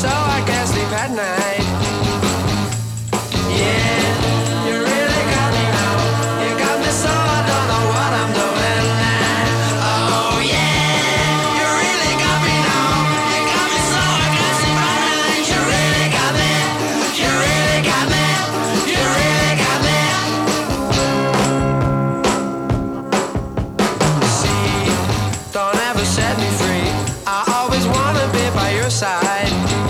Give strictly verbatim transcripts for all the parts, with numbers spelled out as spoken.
so I can't sleep at night. Yeah, you really got me now. You got me so I don't know what I'm doing now. Oh yeah, you really got me now. You got me so I can't sleep at night. You really got me. You really got me. You really got me. See, don't ever set me free. I always wanna be by your side.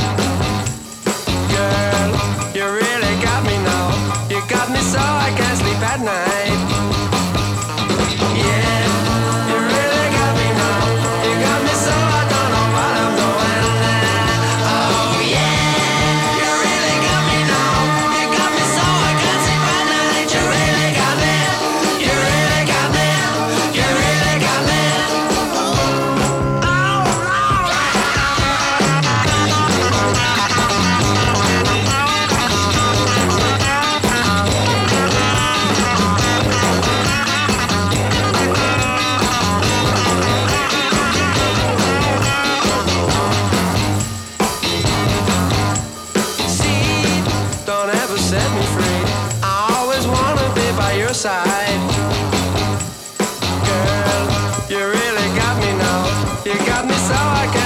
Girl, you really got me now. You got me so I can't sleep at night. Yeah, you really got me now. You got me so I don't know what I'm doing now. Oh yeah, you really got me now. You got me so I can't sleep at night. You really got me. You really got me. You really got me. Don't ever set me free. I always wanna be by your side. Girl, you really got me now. You got me so I can